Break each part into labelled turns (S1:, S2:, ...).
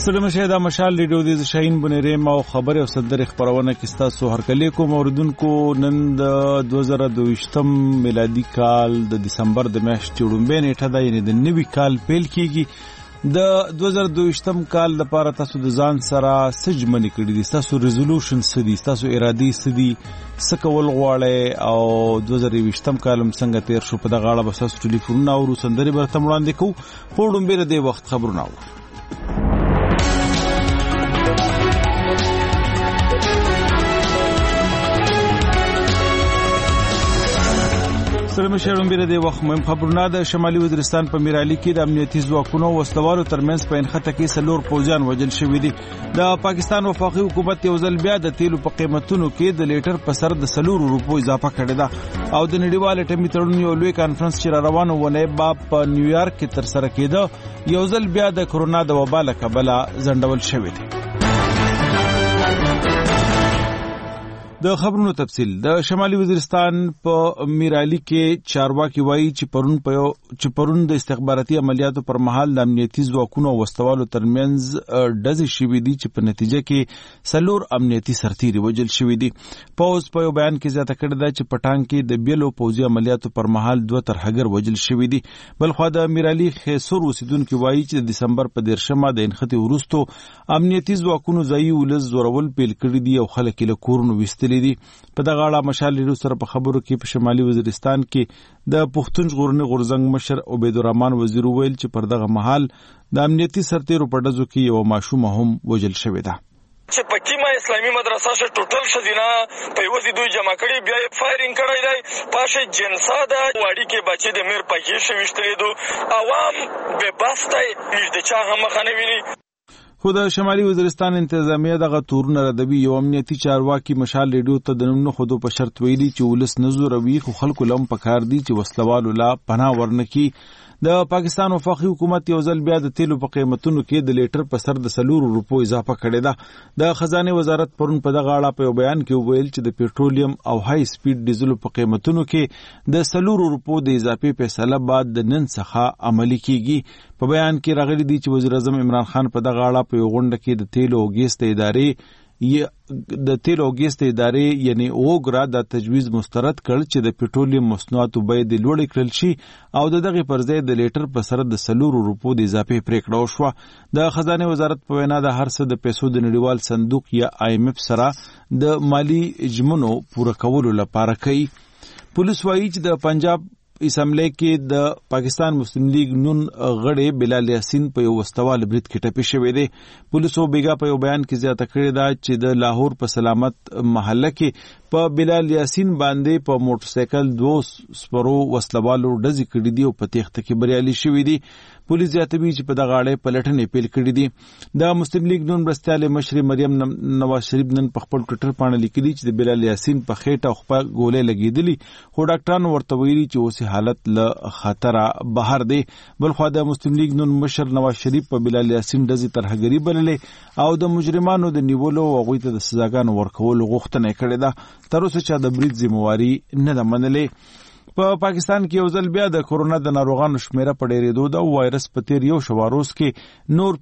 S1: سلام شه دا مشال ریډیو د شاهین بنيریم او خبر او صدر خبرونه کې تاسو هرکلی کوم اوردونکو نن د 2022 میلادي کال د دسمبر د میاشتې وړاندې نیټه ده، یعنی د نوي کال پیل کیږي. د 2022 کال لپاره تاسو د ځان سره سجمنې کړی دي، تاسو ریزولوشن سدي، تاسو ارادي سدي سکول غواړي او 2022 کال څنګه تیر شو په دغه اړه به تاسو ټلیفون او سندري برته وړاندې کوو. خو ډومبه د وخت خبرونه سلام شهرون بیره دی وخت مهم خبرونه د شمالي وزیرستان په میرالي کې د امنیتي ځواکونو وسلوالو ترمنځ په انخته کې سلور پوځیان وژل شوي دي. د پاکستان وفاقي حکومت یو ځل بیا د تیلو په قیمتونو کې د لیټر په سر د 100 روپو اضافه کړې ده او د نړیوال اټومي تړون یو لوی کانفرنس چې روانه ونه په نیویارک کې تر سره کېده یو ځل بیا د کرونا د وبا له کبله ځنډول شوی دی. د خبرونو تفصیل د شمالي وزیرستان په میرالي کې چارواکي وایي چې پرون د استخباراتي عملیاتو پر مهال د امنیتي ځواکونو او وسلوالو ترمنځ ډزې شوې دي چې په نتیجه کې سلور امنیتي سرتیري وژل شوي دي. پوز په یو بیان کې زیاته کړې ده چې پټان کې د بیلو پوځي عملیاتو پر مهال 2 ترهګر وژل شوي دي. بلخوا د میرالي خیسور اوسیدونکو وایي چې د دسمبر په 13 د انخته وروستو امنیتي ځواکونو ځایي ولز زورول پیل کړی دي او خلک له کورونو وستل دي. په دغه اړه مشال لیدو سره په خبرو کې په شمالي وزیرستان کې د پښتون ژغورنې غورزنګ مشر عبیدالرحمن وزیر ویل چې پر دغه مهال د امنیتي سرتیرو په ډزو کې یو ماشوم هم وژل شوی ده.
S2: چې پکې ما اسلامي مدرسه شه ټوټل شدینا په وځي دوی جمع کړي بیا فایرینګ کړی دی پاشه جنسا ده واړی کې بچي د میر پکې شوشتلې دو عوام به باسته نږدې چا هم خنوي.
S1: خو د شمالي وزیرستان انتظامیه دغه تورونه ردوي. یو امنیتي چارواکي مشال ریډیو ته د نوم خودو په شرط ویلي چې ولس نزوروي خو خلکو لم پکار دي چې وسلوالو لا پناه ورنکي. د پاکستان وفاقي حکومت یو ځل بیا د تیلو په قیمتونو کې د لیټر په سر د 100 روپو اضافه کړې ده. د خزانه وزارت پرون په دغه اړه په یو بیان کې ویل چې د پېټرولیم او های سپیډ ډیزل په قیمتونو کې د 100 روپو د اضافي فیصله بعد د نن څخه عملی کیږي. په بیان کې راغلي دي چې وزیر اعظم عمران خان په دغه اړه په یو غونډه کې د تیلو او ګیس ادارې یعنی اوګرا د تجویز مسترد کړ چې د پېټرولیم مصنوعاتو بیې د لوړې کړل شي او دغه پر ځای د لیټر په سر د 100 روپو د اضافي پریکړه وشوه. د خزانه وزارت په وینا د هر څه د پیسو د نړیوال صندوق یا IMF سره د مالی اجمنو پوره کولو لپاره کوي. پولیس وایي چې د پنجاب اسمبلی کې د پاکستان مسلم لیگ نون غړی بلال یاسین په یو وسوال برید کې ټپي شوی دی. پولیسو بیګا په یو بیان کې زیاته کړې ده چې د لاهور په سلامت محله کې په بلال یاسین باندې په موټر سایکل 2 سپرو وسلوالو ډزې کړې دي او په تېښته کې بریالي شوي دي. پولیس زیاتوي چې په دغه اړه پلټنې پیل کړې دي. د مسلم لیگ نون مرستیال مشر مریم نواز شریف نن په خپل ټویټر باندې لیکلي چې د بلال یاسین په خېټه او خپل ګولې لګېدلې خو ډاکټرانو ورته ویلي چې اوس حالت له خطره بهر دی. بلخوا د مسلم لیگ نون مشر نواز شریف په بلال یاسین ډزې ترهګري بللې او د مجرمانو د نیولو او هغوی ته د سزاګانو ورکولو غوښتنه کړې ده. تر اوسه چا د برید ذمہواري نه ده منلې. په پاکستان کې یو ځل بیا د کورونا د ناروغانو شمیره په ډېرېدو ده. وایرس په تیر یو شواروز کې نور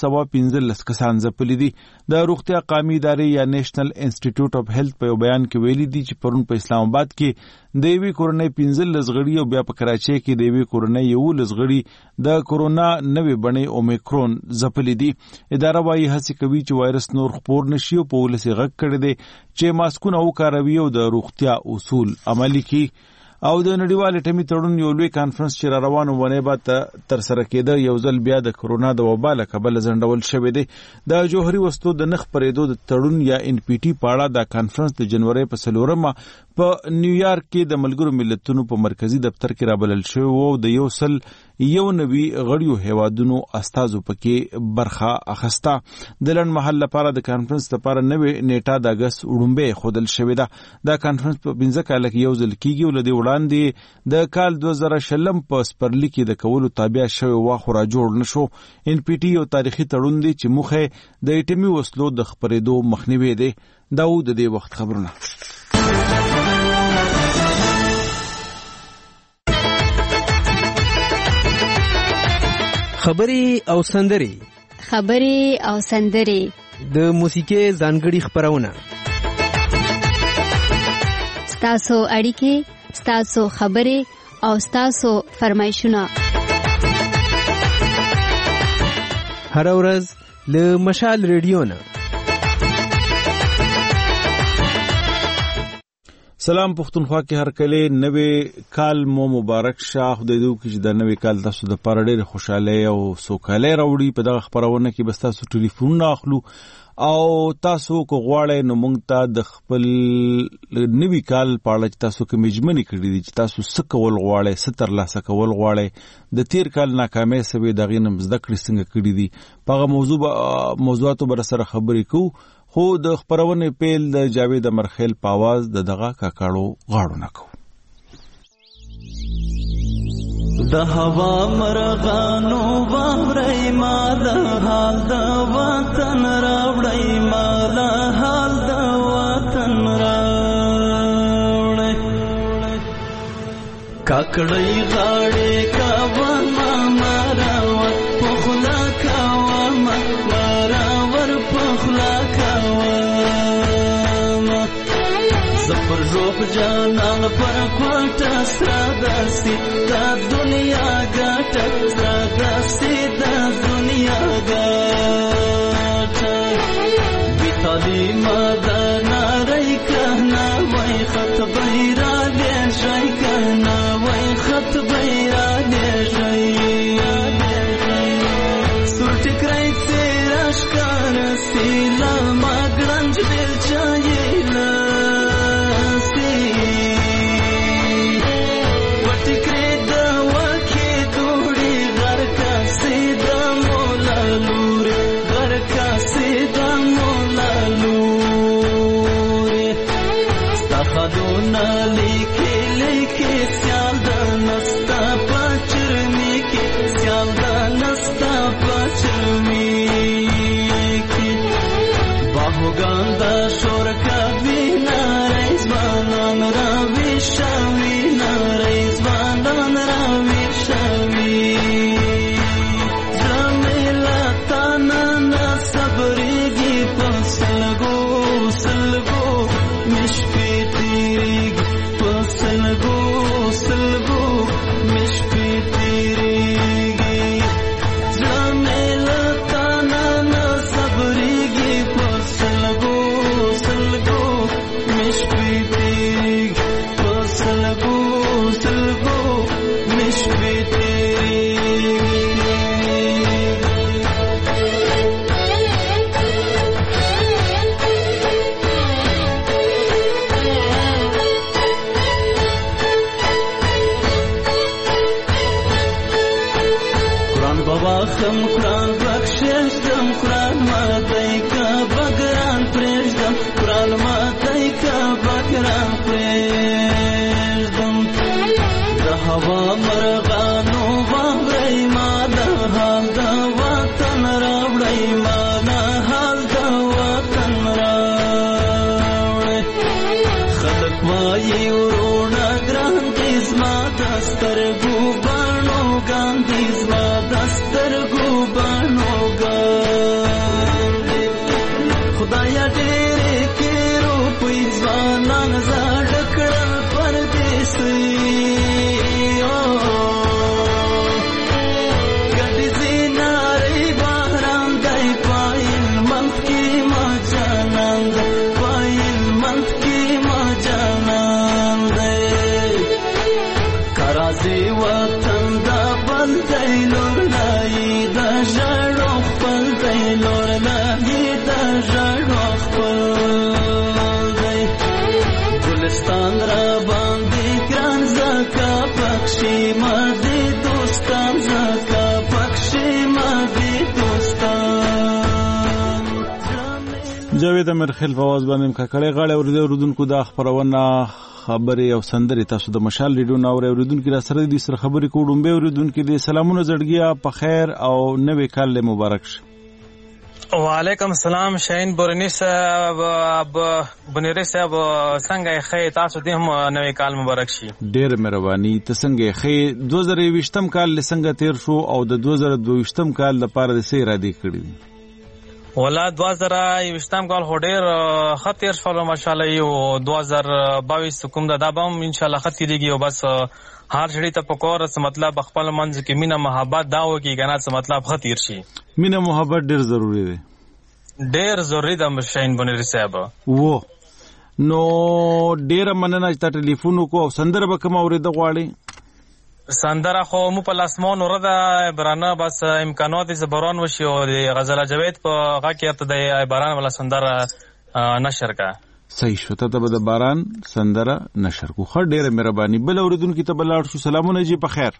S1: 1515 کسان ځپلي دي. د روغتیا قومي ادارې یا نیشنل انسټیټیوټ اف هیلث په یو بیان کې ویلي دي چې پرون په اسلام آباد کې د یوې کورنۍ 15 غړي او بیا په کراچۍ کې د یوې کورنۍ 11 غړي د کورونا نوې بڼې اومیکرون ځپلي دي. اداره وايي هڅې کوي چې وایرس نور خپور نشي او په ولس غږ کړي دي چې ماسکونه وکاروي او د روغتیا اصول عملي کړي. او د نړیوال اټومي تړون یو لوی کانفرنس چې روانه ونه به تر سره کېده یو ځل بیا د کرونا د وبا له کبله ځنډول شوی دی. د جوهري وسلو د نخ پرېدو د تړون یا NPT په اړه د کانفرنس د جنوري په 4 په نیویارک کې د ملګرو ملتونو په مرکزی دفتر کې رابلل شوی او د یو نوي غړیو هیوادونو استازو پکې برخه اخسته. د لړن محل لپاره د کانفرنس لپاره نوې نیټه د اگست وړاندې خودل شوې ده. دا کانفرنس په 15 کال کې یو ځل کیږي او لدی وړاندې د کال 2020 په سپرلی کې د کولو تابع شوی واخو را جوړ نشو. NPT یو تاریخي تړون دی چې مخه د اټومي وسلو د خپرېدو مخنیوي دی. داود د دې وخت خبرونه.
S3: خبري او سندري خبرې او سندرې،
S4: د موسیقۍ ځانګړي خپرونه،
S3: ستاسو اړیکې، ستاسو خبرې او ستاسو فرمایشونه
S4: هر ورځ له مشال ریډیو نه.
S1: سلام پښتونخوا کې هر کله نوې کال مو مبارک شه. خدای دې وکړي چې د نوې کال تاسو د پاره ډېر خوشاله او سوکاله راوړي. په دغه خبرونه کې بس تاسو ټلیفون اخلو او تاسو کو غواړئ نو مونږ ته د خپل نوې کال په اړه تاسو کوم اجمنې کړې دي چې تاسو څه کول غواړئ، څه ترلاسه کول غواړئ، د تیر کال ناکامۍ سبب دغه نم زده کړې څنګه کړې دي، په موضوعاتو بر سره خبرې کوو. خو د خبرونه پیل د جاوید امرخیل په आवाज د دغه کاکاړو غاړو نکو.
S5: د هوا مرغانو باورې ما د حال د وطن راوړې، ما د حال د وطن راوړې، کاکړې غاړې کاوه ما مراوت پخلا کاوه ما مراور پخلا کاوه زفر روح جانان پر کوټه ساداسي دا دنیا ګټه ساداسي دا دنیا ګټه بیتالي مدنا رای کنا وای خط بیرا دې شای کنا وای خط بیرا دې شای سورت کرای تیراش کار سیلا ماګرنج دل چایلا
S1: جاوید امرخیل په आवाज باندې کاکړې غاړه اوریدونکو دا خبرونه خبرې او سندرې تاسو د مشال ریډیو نو اوریدونکو را سره دي سره خبرې کوډم به اوریدونکو دي سلامونه زړګیا په خیر او نوې کال مبارک شه.
S6: وعلیکم السلام شاهین بورنی صاحب بنيري صاحب څنګه ښه تاسو دې هم نوې کال مبارک شي.
S1: ډېر مهرباني. ته څنګه ښه 2020م کال لسنګ تیر شو او د 2022م کال لپاره د سې را دی کړی
S6: ولا 2020م کال هډیر خطر شول ماشاءالله یو 2022 کوم دا به ان شاء الله خطرېږي او بس هر شړې ته پکور څه مطلب خپل منځ کې مینه محبت دا وکي کنه څه مطلب خطر شي.
S1: مینه محبت ډېر ضروری دی.
S6: ډېر ضروری ده شاهین بنيري صاحب.
S1: و نو ډېر مننه چې ټلیفون کو او سندره به کوم اورېده غواړي.
S6: سندره خو مو په لاسمون ورده برانه بس امکانات زبران وشي او غزل جاوید په غاکیت د باران ولا سندره نشر کا
S1: صحیح شو. ته به د باران سندره نشر کو. خو ډېر مهرباني. بل اوریدونکو ته بلاړ شو. سلامونه جی په خیر.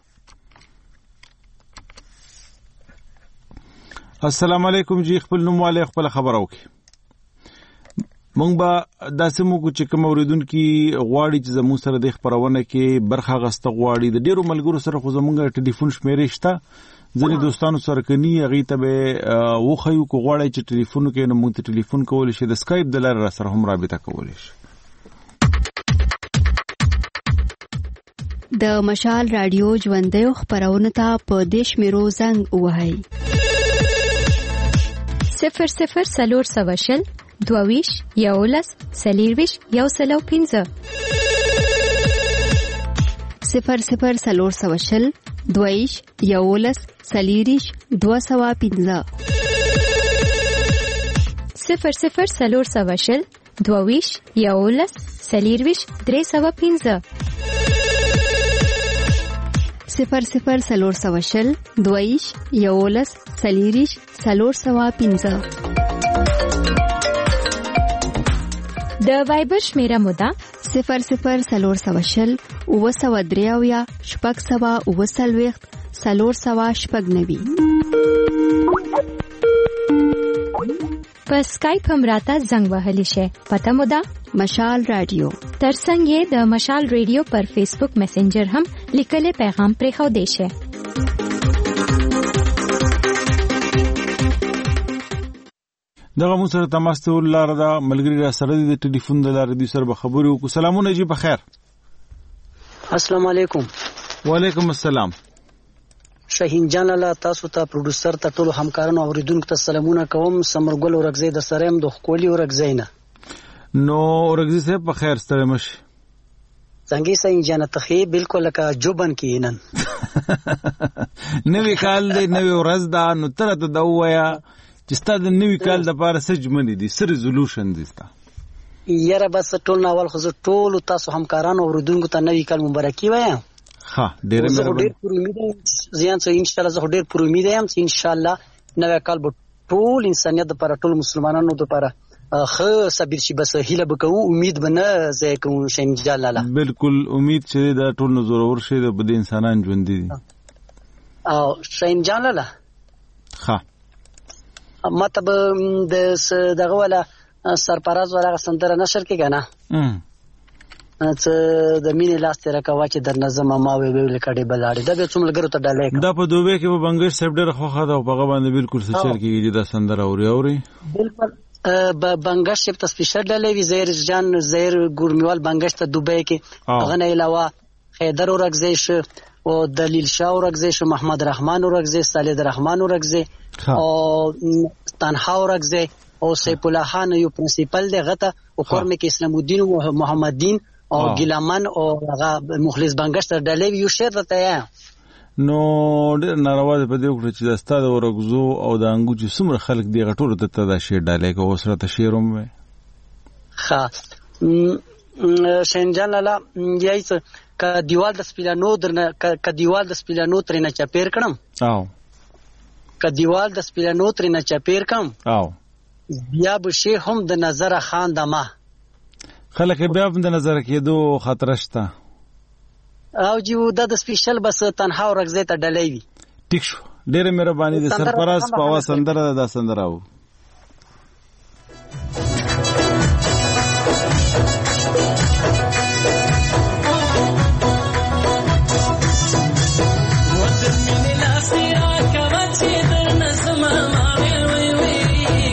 S1: السلام علیکم جی. خپل نوم والے خپل خبر او کی مونږ به داسې موږ چې کوم اوریدونکو غواړي چې زموږ سره د خبرونه کې برخه غسته غواړي د ډیرو ملګرو سره خو زموږ ټلیفون شمیرې شته. ځینې دوستانو سره کني هغه ته به وخیو کو غواړي چې ټلیفون کې نو موږ ته ټلیفون کول شي د اسکایپ د لارې سره هم رابطه کول شي.
S3: د مشال رادیو ژوندۍ خبرونه ته په دیش میرو زنګ وهاي
S7: 00 سلور سواشل دوویش یولس سلیرویش یو سلو 15
S3: 00 سلور سواشل دوویش یولس سلیریش 215
S7: 00 سلور سواشل دوویش یولس سلیرویش 315
S3: 00 سلور سواشل دوویش یولس سلیریش 315
S7: د وایبر شمیره مودا
S3: 00 سلور سواشل وسودریاویا شپږ سوا وسلويخت سلور سوا شپږ نوي
S7: په اسکایپ هم راته زنګ وهلی شي. پته مودا
S3: مشال رادیو.
S7: ترڅنګ د مشال رادیو پر فیسبوک میسنجر هم لیکل پیغام پرې خو دی شي.
S1: دغه مو سره تماس ته ولاره دا ملګری را سره د ټلیفون د لارې د سره به خبرو کو. سلامونه جی په خیر.
S8: السلام علیکم.
S1: وعلیکم السلام.
S8: شاهین جان الله تاسو ته پروډوسر ته ټول همکارانو اوریدونکو ته سلامونه کوم. سمرګل ورغزي د سریم د خولي ورغزي نه
S1: نو ورغزي صاحب په خیر ستړي مشي.
S8: څنګه شاهین جان ته خې بالکل لکه جوبن کینن
S1: نوې کال دی نوې ورځ ده نو تر ته دا وایا چې ستاسو د نوې کال د لپاره څه جملې دي څه ریزولوشن دي ستا؟
S8: یاره بس ټول ناول خو ټول تاسو همکارانو اوریدونکو ته نوې کال مبارکي وایم.
S1: ها ډېر مهرباني.
S8: ډېر پر امید یم چې ان شاء الله زه ډېر پر امید یم چې ان شاء الله نوې کال به ټول انسانيت لپاره ټول مسلمانانو لپاره خو صبر شي. بس هیله وکړو امید بنه زه کوم شین جلاله
S1: بالکل امید چې دا ټول نزور شي د بده انسانان ژوند دي
S8: او شین جلاله.
S1: ها
S8: مطلب د دغه ولا سرپرست ولا سندره نشر کې کنه چې د مینې لاس تر کوا چې در نظم ما ویل کړي بلاړي دا به څومره ګرو ته ډالې
S1: دا په دوبه کې په بنگش سیب ډېر خوخه دا په باندې بالکل سچل کېږي دا سندره اوري
S8: بالکل بنگش سیب ته سپیشل ډالې وی زهر جان زهر ګورمیوال بنگش ته دوبه کې هغه نه علاوه حیدر اورغزی شو او دلیل شاه اورغزی شو محمد رحمان اورغزی صالح رحمان اورغزی او تنها اورغزی او سیف الله خان یو پرنسپل دی غته او کورمه کې اسلام الدین او محمد دین او ګلامن او هغه مخلص بنگش تر ډلې یو شعر راته
S1: نو ډېر ناروا په دې وکړه چې د استاد ورغزو او د انګو چې څومره خلک دی غټور ته دا شعر ډلې کو سره ته شعروم وي.
S8: ها شینجان لاله یایس ک دیوال د سپیلانو درنه ک دیوال د سپیلانو ترنه چپیر کړم
S1: او
S8: ک دیوال د سپیلانو ترنه چپیر کړم
S1: او
S8: بیا به شي هم د نظر خان دمه
S1: خلک بیا هم د نظر کېدو خطر شته
S8: او جو د سپیشل بس تنها ورغزه ته ډلې وی.
S1: ټیک شو ډېر مهرباني د سرپرست په وا سندره د سندره و
S5: وزن من الاسيرات كواتي درنا سما ما وي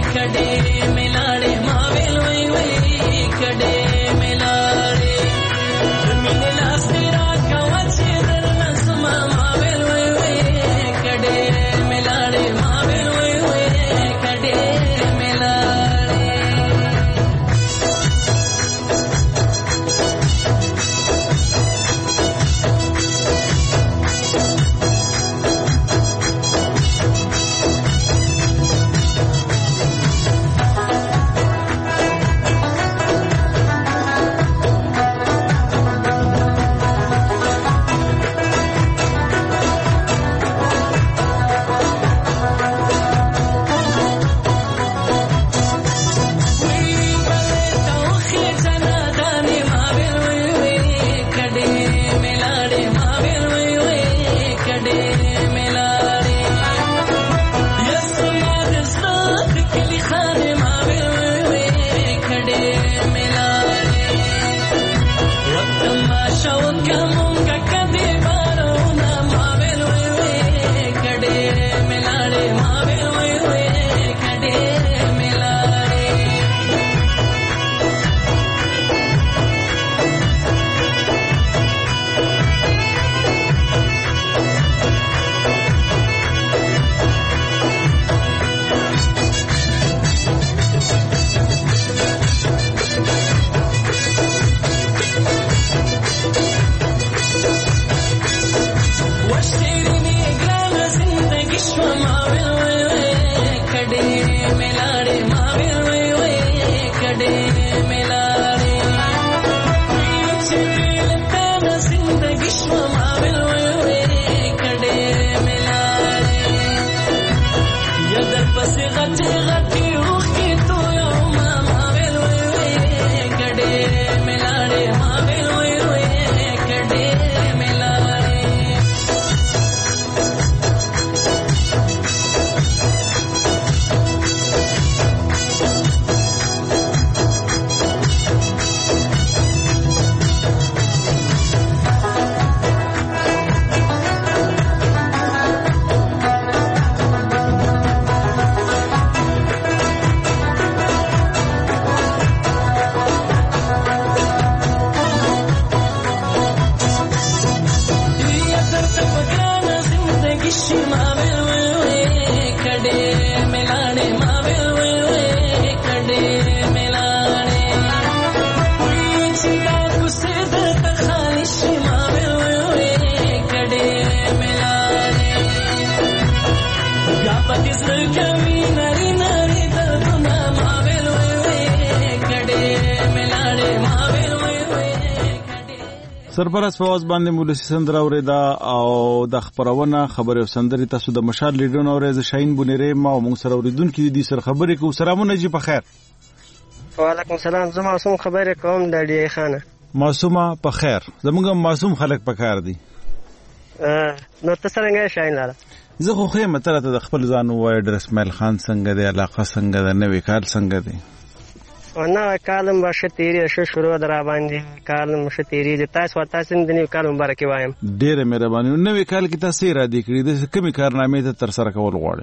S1: سرپرست فواز باندې مولسی سندره اوریدا او د خبرونه خبره سندري تاسو د مشال لیډونو اورز شاهین بونیره ما او موږ سره اوریدونکو دي سر خبرې کو سلامونه جی په خیر.
S9: وعلیکم السلام. زما معصوم خبره کوم د ډی خانه.
S1: معصومه په خیر. زموږ معصوم خلک په کار دي.
S9: نو تاسو څنګه شاهین لاله؟
S1: زه خو خې متره ته د خپل ځان وای در اسماعیل خان څنګه دی، علاقه څنګه ده، نوې کال څنګه دی؟
S9: ونه کالم باشه تیری شروع درا باندې کالم شه تیری د تاسو د نوې کال مبارکي وایم.
S1: ډیره مهرباني. نوې کال کې تاسو را دي کړی د کومې کارنامې ته تر سره کول غواړي؟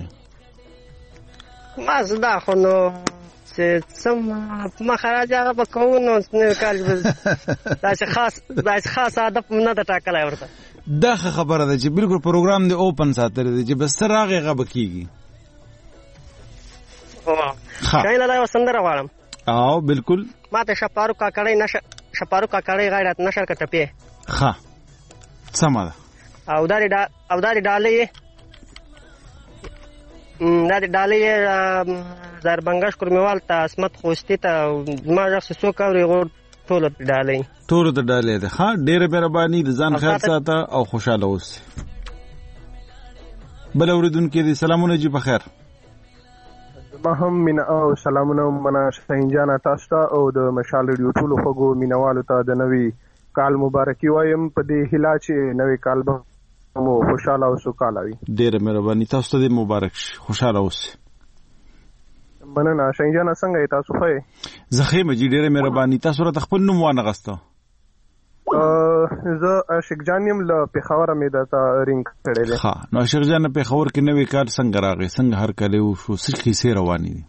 S9: ما زدا خو نو سم ما خراج هغه په کوو نو نوې کال داسې خاص هدف نه د ټاکلای ورته.
S1: دا خبره ده چې بالکل پروګرام دی اوپن ساتل دي چې بس تر هغه غو کیږي.
S9: شاین لا وسندره واړم.
S1: او بالکل
S9: ما ته شپارو کاکړی غیرت نشر کټپی.
S1: ها سمه
S9: او داري ډالې زربنګش کورمیوال ته اسمت خوستی ته ما ځکه څو کاوري غوړ ټول ته
S1: ډالې ده. ها ډېر مهرباني. د ځان خیر ساته او خوشاله اوسه. بل اوریدونکو دي سلامونه جی په خیر.
S10: ما هم مینا او سلامونه منا شاهین جان تاسو ته او د مشال ریډیو ټول خوګو مینوالو ته د نوي کال مبارکي وایم په دې هیله چې نوي کال به مو خوشاله او سوکاله وي. ډېر مهرباني. تاسو ته مبارک شي. خوشاله اوسئ. مننه. شاهین جان څنګه تاسو ښه؟
S1: زه ښه مجي. ډېر مهرباني. تاسو را خپل نوم وانه غسته؟
S10: زه عاشق جان یم له پیښور مې درته رینګ کړی دی.
S1: ها نو عاشق جان په پیښور کې نوې کار څنګه راغی؟ څنګه هر کله وشو؟ څه کیسې روانې دي؟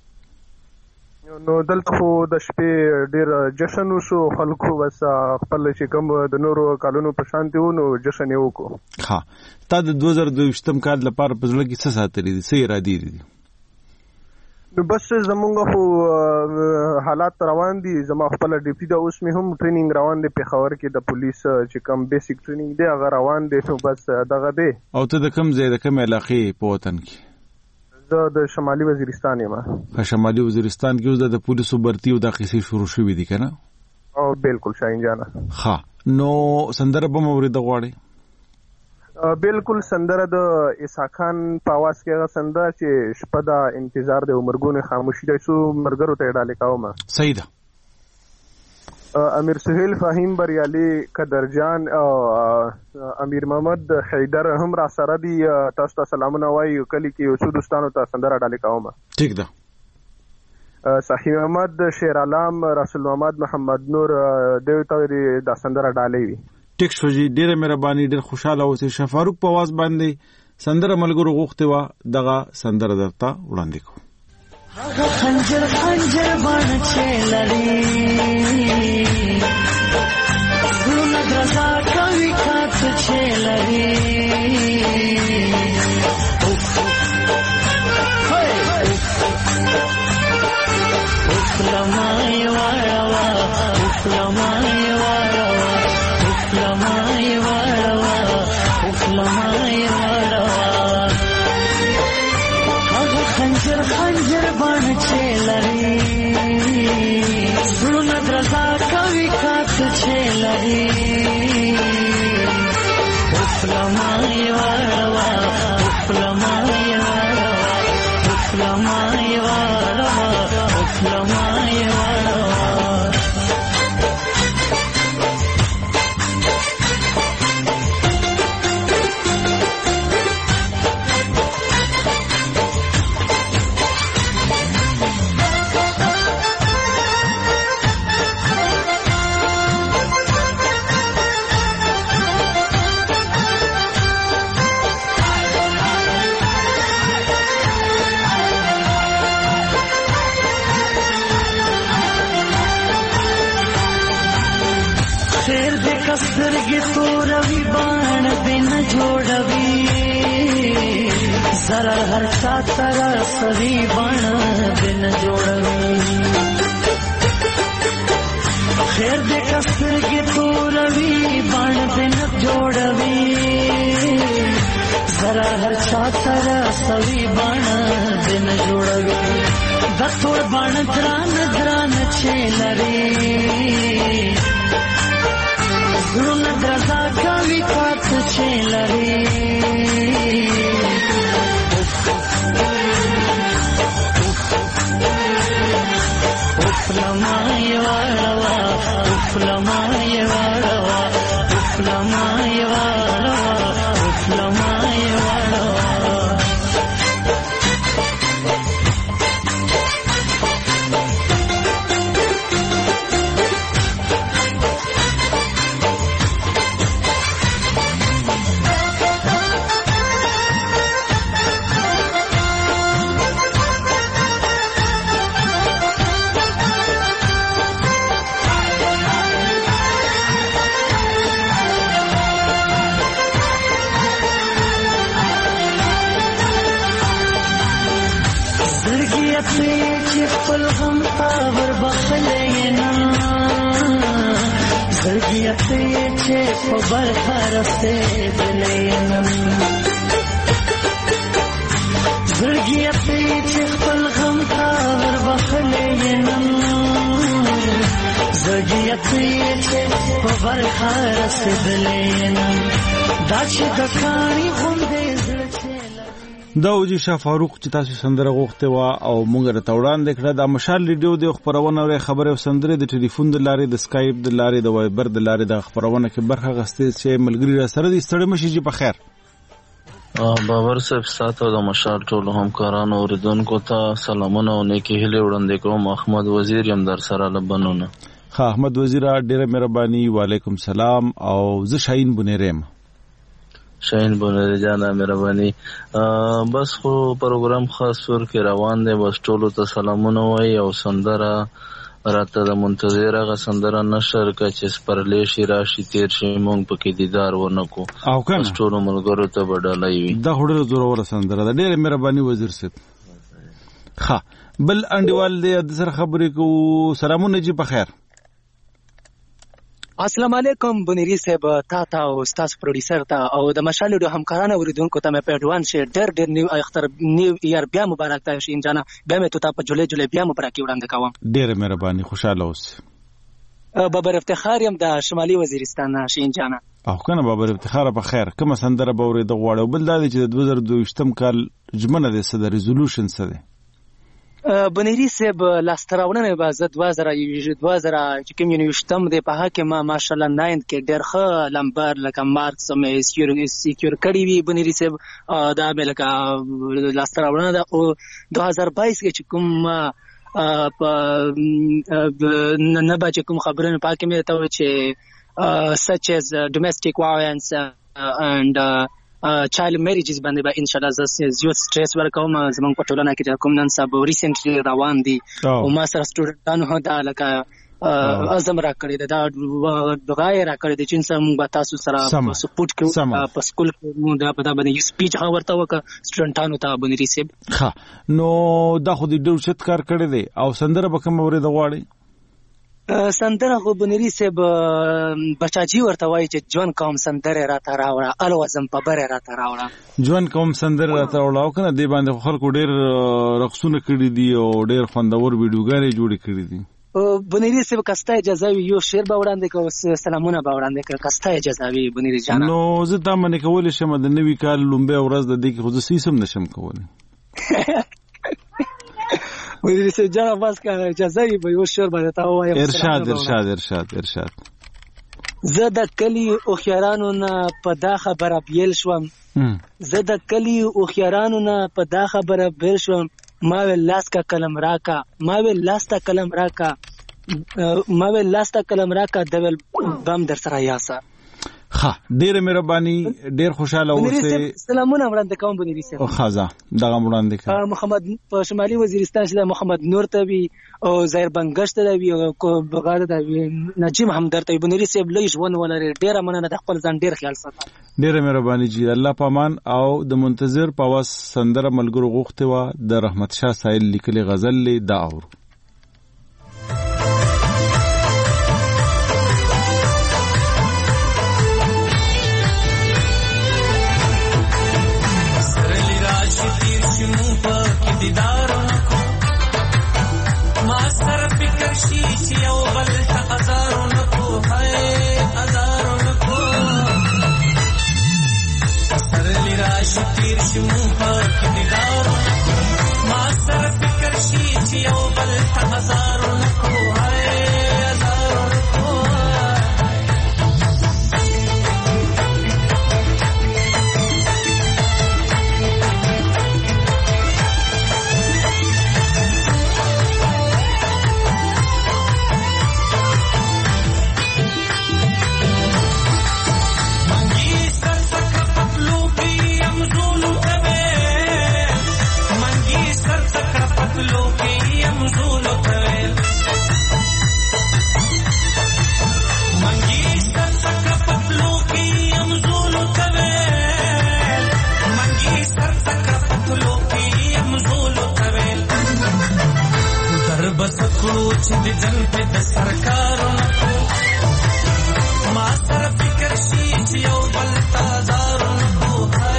S10: نو دلته خو د شپې ډېر جشن وشو. خلکو بس خپل چې کوم د نورو کالونو په شانتي و نو جشن یې وکړو.
S1: ها تا د 2022 کال لپاره په ځل کې څه ساتلې دي؟ څه ارادې دي؟
S10: نو بس زمونږ خو حالات روان دي. زما خپل ډیپټي دا اوس مې هم ټریننګ روان دی پیښور کې د پولیس چې کوم بیسیک ټریننګ دی هغه روان دی. نو بس دغه دی.
S1: او ته د کوم ځای د کوم علاقې په وطن کې؟
S10: زه د شمالي وزیرستان یم.
S1: په شمالي وزیرستان کې اوس د پولیسو برتي او د قصې شروع شوې دي کنه؟
S10: او بالکل شاهین جان.
S1: ها نو سندره به مورید غواړي؟
S10: بالکل سندره د عیسی خان په आवाज کې هغه سندره چې شپه د انتظار د عمرګونه خاموشي د څو مرګرو ته ډالې کومه.
S1: صحیح ده.
S10: امیر سهیل فهیم بریالي قدرجان او امیر محمد حیدر هم را سره دي. تاسو ته سلامونه وایي. کلی کې څو دوستانو ته سندره ډالې کومه.
S1: ٹھیک ده.
S10: صحیح محمد شیر علام رسول محمد محمد نور دیو ته د سندره ډالې وي.
S1: ټیک شو جی. ډیره مهرباني. ډیر خوشاله اوسئ. شفاروق په आवाज باندې سندره ملګرو غوښته وا دغه سندره درته وړاندې کو.
S5: هغه خنجر باندې چې لري ګلونه درزا کوي کات چې لري لمای واروا لمای واروا لمای واروا لمای واروا هغه خنجر باندې چې لري ګلونه درزا کوي کات چې لري جوړوي افلمای وړوا افلمای وړوا افلمای وړوا افلمای وړوا سترګې توروي باڼ دې نه جوړوي ضرر هر چا ته رسوي باڼ دې نه جوړوي خیر دې که سترګې توروي باڼ دې نه جوړوي ضرر هر چا ته رسوي باڼ دې نه جوړوي دا تور باڼ ګران ګران چې لري زړونه درزا کوي پات چې لري افلمای وړوا افلمای وړوا افلمای وړوا افلمای وړوا خپل غم پاور بخلې نه زړګیت چې په برخه رسېدلې نه زړګیت چې خپل غم پاور بخلې نه زړګیت چې په برخه رسېدلې نه دا چې د کاڼي غوندې زړه
S1: دا اوجي شاه فاروق چې تاسو سندره غوښته وا او مونږ راته وړاندې کړه د مشال ریډیو د خبرونه او خبره او سندره د ټلیفون د لارې د سکایپ د لارې د وایبر د لارې د خبرونه کې برخه غستې چې ملګری را سره دي ستړي مشي چې په خیر
S11: باور صاحب ساتو د مشال ټول همکارانو اوریدونکو ته سلامونه او نیکی هیله وړاندې کوم احمد وزیر یم در سره لبنونه
S1: ها احمد وزیر ډیره مهرباني وعلیکم سلام او زه شاهین بنیرم
S11: شاهین بنیر جانا مهرباني بس خو پروګرام خاص ور کې روان دی بس ټولو ته سلامونه وای او سندره راته د منتظره غ سندره نشر کا چې سپرلې شي راشي تیر شي مونږ پکې دیدار ونکو
S1: او کنه
S11: ټولو ملګرو ته بدلای وي
S1: دا هډر زوره سندره د ډېر مهرباني وزیر صاحب ها بل انډیوال دې د سر خبرې کو سلامونه جی په خیر
S12: السلام علیکم بنيري صاحب تا او استاد پروډوسر ته او د مشال ډیو همکارانو اوریدونکو ته مې په اډوانس ډېر نیو اختر نیو ایئر بیا مبارک ته شین جانا بیا مې ته په جولای بیا مبارک وړاندې کوم
S1: ډېر مهرباني خوشاله اوسه
S12: بابر افتخار یم د شمالي وزیرستان شین جانا
S1: او کنه بابر افتخار په خیر کوم سندره باورې د غواړو بل دا چې د 2022م کال جمنه د صدر ریزولوشن سره
S12: بنيري صاحب لاستراونه به زه 2000 چې کوم یونیورسيټم د په حکم ماشاءالله 9 کې ډېر ښه لمبر لکه مارکس مې سکیور کړی وی بنيري صاحب دا مې لکه لاستراونه د 2022 کې کوم نه به کوم خبرونه پاکه مې ته چې such as domestic violence and child marriages باندې به ان شاء الله زیات سټریس ورکوم زمونږ په ټولنه کې کوم نن سبا ریسنټلی روان دي او ما سره سټوډنټانو دا لکه اعظم را کړی دا دغه را کړی چې څنګه موږ تاسو سره سپورټ کوو په سکول کې موږ دا په باندې یو سپیچ ورته وکړ سټوډنټانو ته باندې ریسیب
S1: ها نو دا خو دې ډېر شت کار کړی دی او سندره به کوم اورې د غواړي
S12: سندره خو بنيري صاحب بچاجي ورته وایي چې ژوند کوم سندره راته راوړه الوزم په بره راته راوړه
S1: ژوند کوم سندره راته راوړه او کنه دې باندې خلکو ډېر رقصونه کړي دي او ډېر خوندور ویډیوګانې جوړې کړې دي
S12: بنيري صاحب کستا اجازه وي یو شعر به وړاندې کوو سلامونه به وړاندې کوو کستا اجازه وي بنيري جان
S1: نو زه دا منې کولی شم د نوي کال لومبۍ ورځ د دې کې خو زه سیسم نشم کولی
S12: بنيري صاحب جان بس که اجازه وي به یو شعر به درته ووایم
S1: ارشاد
S12: زه د کلي هوښیارانو نه په دا خبره بیل شوم زه د کلي هوښیارانو نه په دا خبره بیل شوم ما ویل لاس کا قلم راکا ما ویل لاستا قلم راکا د ویل بم در سره یاسا
S1: ښه ډېره مهرباني ډېر خوشاله اوسئ
S12: سلامونه وړاندې کوم بنيري صاحب
S1: خازه دغه وړاندې کوم
S12: محمد په شمالي وزیرستان کې محمد نور ته وي او زهیر بنګش ته وي او بغاړه ته وي نجیم همدرد ته بنيري صاحب لږ ژوند ولري ډېره مننه د خپل ځان ډېر خیال ساته
S1: ډېره مهرباني جی الله پامان او د منتظر په واس سندره ملګرو غوښته و د رحمت شاه سایل لیکلي غزل له دا اور
S5: ما سر فکر شي چې یو بل ته ازارو نکو سر لراشي تیر شي مون پاک دیدارو ما سر فکر شي چې یو بل ته ازارو نکو چې د جن په د سرکارو نکو ما سره فکر شي چې یو بل تازارو نکو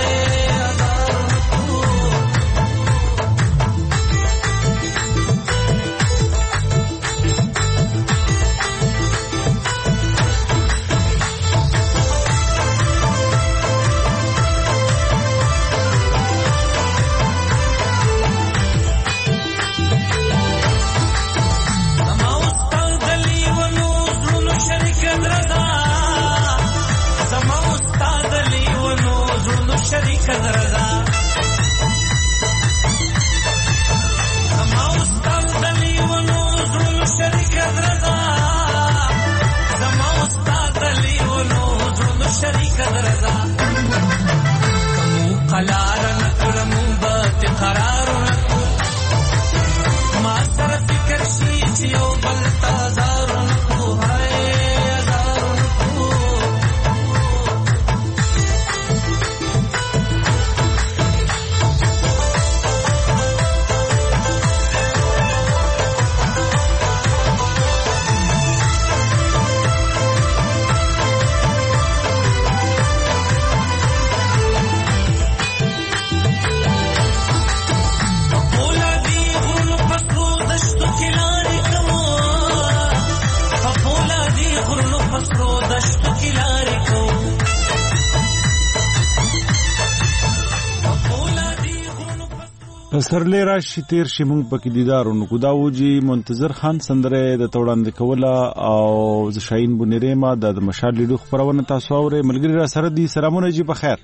S1: سرلی راشي تیر شي مونږ پکې دیدارونو کو دا وجي منتظر خان سندره د توړاندې کوله او ز شاهین بنيري ما د مشال لیدو خبرونه تاسو اورئ ملګری را سره دي سلامونه جی بخیر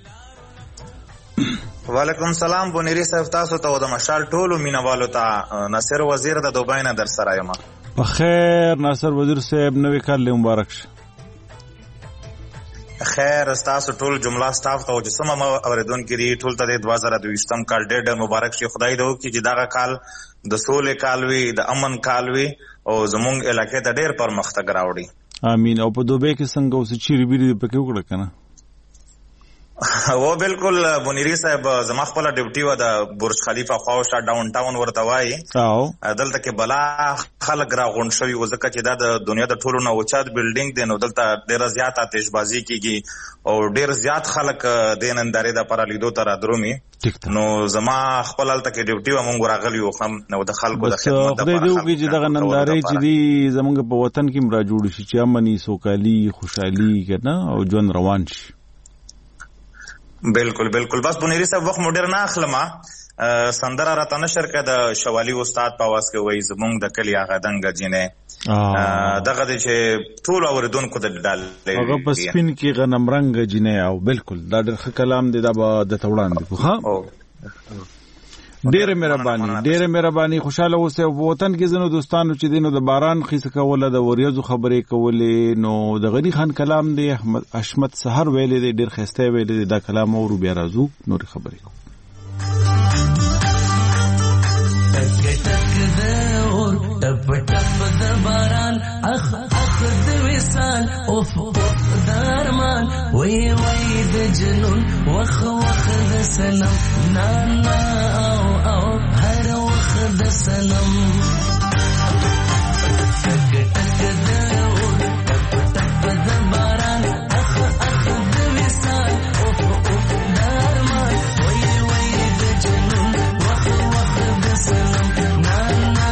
S13: وعلیکم سلام بنيري صاحب تاسو ته د مشال ټولو مینوالو ته ناصر وزیر د دوبۍ نه در سره یم
S1: بخیر ناصر وزیر صاحب نوې کال له مبارک شه
S13: خیر تاسو ټول جمله سټاف ته چې سم اوریدونکو لري ټول ته د 2022م کال ډېر مبارک شي خدای دې وکړي چې دا کال د سولې کال وي د امن کال وي او زموږ علاقې ته ډېر پرمختګ راوړي
S1: امين او په دوبۍ کې څنګه اوس چیرې بیرې پکې وکړه کنه
S13: و بالکل بنيري صاحب زما خپل ډیوټي و د برج خلیفہ خواوشا ډاون ټاون ورته وایي دلته کې بلا خلک را غونډ شوي و ځکه چې دا د دنیا د ټولو نه اوچت بلډینګ دی نو دلته ډېره زیات آتشبازي کیږي او ډېر زیات خلک د نندارې دپاره لیدو ته رادرومي نو زما خپل هلته کې ډیوټي و مونږ راغلي وو نو د خلکو د خدمت
S1: دپاره خدای دې وکړي چې دغه نندارې چې دي زمونږ په وطن کې هم را جوړ شي چې امني سوکالي خوشحالي که نه او ژوند روان شي.
S13: بالکل بالکل. بس بنيري صاحب وخت مو ډېر نه اخلمه سندره راته نشر کړه د شوالي استاد په آواز کې وایي زمونږ د کلي هغه دنګه جینۍ دغه دی چې ټولو اورېدونکو ته ډالۍ
S1: هغه په سپین کې غنمرنګه جینۍ او بالکل دا ډېر ښه کلام دی دا به درته وړاندې کړو. ښه ډېره مهرباني خوشحاله اوسئ. په وطن کې ځینو دوستانو چې دی نو د باران خیسه کوله د وریځو خبرې کولې نو د غني خان کلام دی حشمت سحر ویلی دی ډېر ښایسته ویلی دی دا کلام اورو بیا راځو نورې خبرې کوو.
S5: ټپ ټپ د باران اخ اخ د وصال اوف اوف د ارمان وی وی د جنون وخ وخ د سنم نا نا او او هر وخ د سنم ټک ټک د اور ټپ ټپ د باران اخ اخ د وصال اوف اوف د ارمان وی وی د جنون وخ وخ د سنم نا نا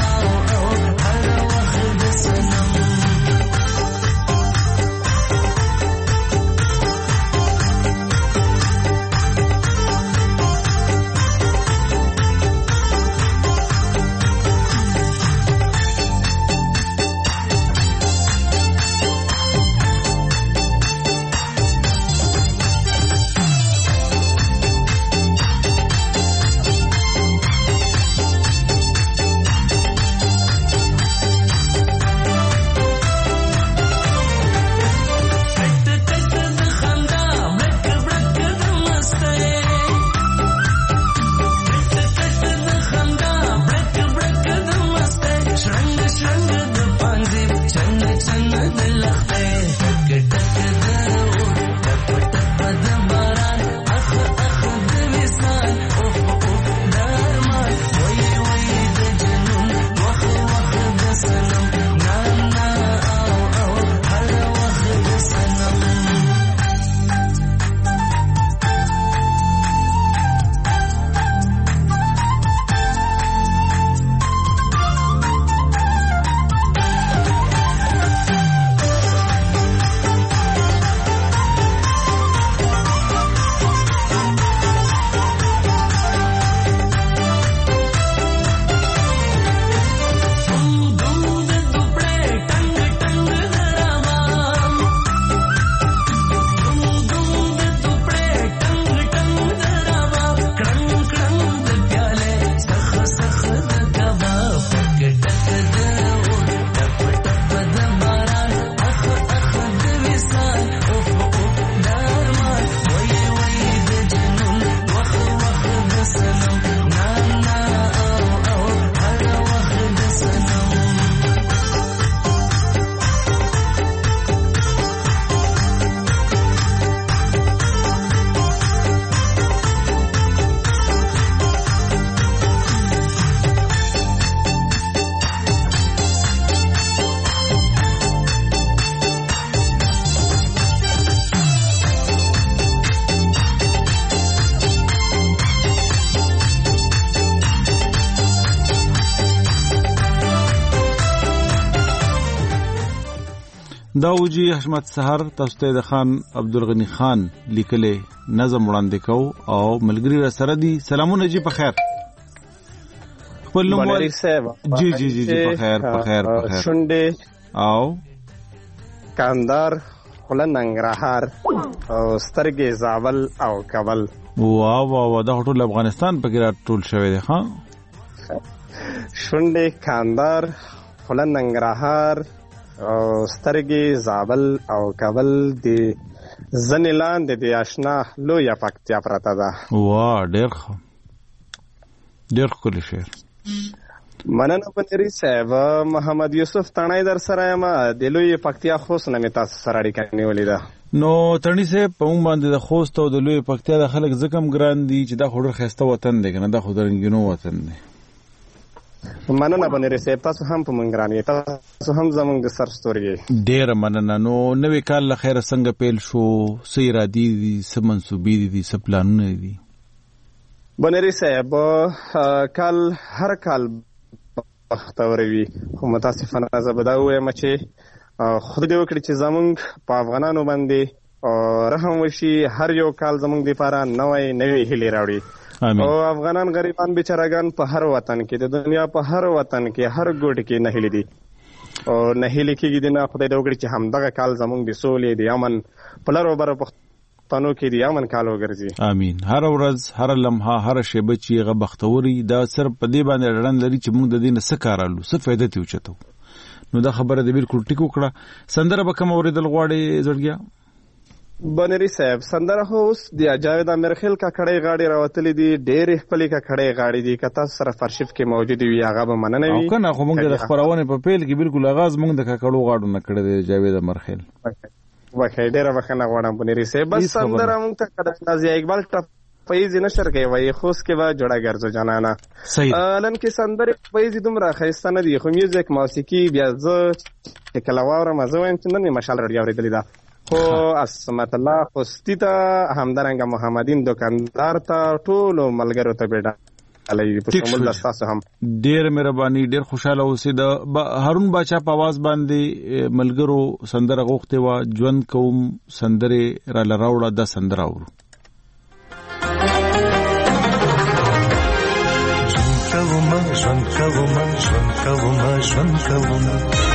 S1: داوجی حشمت سحر تاسو ته د خان عبدالغنی خان لیکلې نظم وړاندې کو او ملګری را سره دي. سلامونه جی په خیر. خپل نوم ولري صاحب؟ جی جی جی جی په خیر په خیر په خیر.
S10: شونډې
S1: او
S10: کاندار خله ننګرهار او سترګې زابل او کابل.
S1: واه واه واه دا ټول افغانستان پکې را ټول شوی دی. ها
S10: شونډې کاندار خله ننګرهار او سترګې زابل او کابل دی ځنې لاندې دی آشنا لویه پکتیا پرته ده.
S1: واه ډېر ښکلی شعر.
S10: مننه بنيري صاحب. محمد یوسف تڼۍ در سره یم د لویې پکتیا خوست نه مې تاسو سره اړیکه نیولې ده.
S1: نو تڼي سه په مونږ باندې د خوست او د لوی پکتیا د خلک زکم ګران دي چې دا خورر خسته وطن دی کنه دا خو درنګینو وطن دی.
S10: مننه بنری صاحب تاسو هم په مونږ ګران یې تاسو هم زمونږ د سر ستوري
S1: ډیر مننه. نو نوې کال له خیره څنګه پیل شو سې را دي څه منسوبې دي څه پلانونه دي؟
S10: بنری صاحب کال هر کال بختوروي خو متاسفانه زه به دا ووایم چې خدای دې وکړي چې زمونږ په افغانانو باندې رحم وشي هر یو کال زمونږ دپاره نوې هیلې راوړي او افغانان غریبان بیچارهګان په هر وطن کې د دنیا په هر وطن کې هر ګوټ کې نهیلې دي او نهیلې کېږي دي نه خدای دې وکړي چې همدغه کال زمونږ د سولې د امن په لرو برو پښتنو کې د امن کال وګرځي.
S1: امین. هر ورځ هر لمحه هر شیبه چې هغه بختوري دا صرف په دې باندې اړه لري چې موږ د دې نه څه کارالو څه فایده ته وچتو. نو دا خبره دې بالکل ټیکو کړه. سندره به کوم اوریدل غواړي زړګیا؟
S10: بنری صاحب سندره اوس د جاوید امرخیل کا کړي غاړي راوتلې دي ډېرې خپلې کا کړي غاړي دي کته سره فرشف کې موجود وي هغه به مننه وي.
S1: او کنه خو موږ د خبرونه په پیل کې بالکل آغاز موږ د کړو غاړو نه کړی دی جاوید امرخیل.
S10: وکړه ډېر وخت نه غواړم بنری صاحب بس سندره موږ ته کړه نازي اقبال فیض نشر کوي وای خوست کې وا جوړه ګرځو جانانا لن کې سندره فیض دومره خسته نه دي خو میوزیک موسیقي بیا زه کله واورم زه وایم چې نن مشال رډي اورېدلې ده خو اسمت الله خوستی ته همدارنګ محمدین دکاندار ته ټول ملګرو ته بیډا علي په شمول تاسو هم
S1: ډیر مهرباني ډیر خوشاله اوسئ. د هارون باچا په आवाज باندې ملګرو سندره غوښته و ژوند کوم سندره را لراوړه د سندره اورو.
S5: ژوند کوم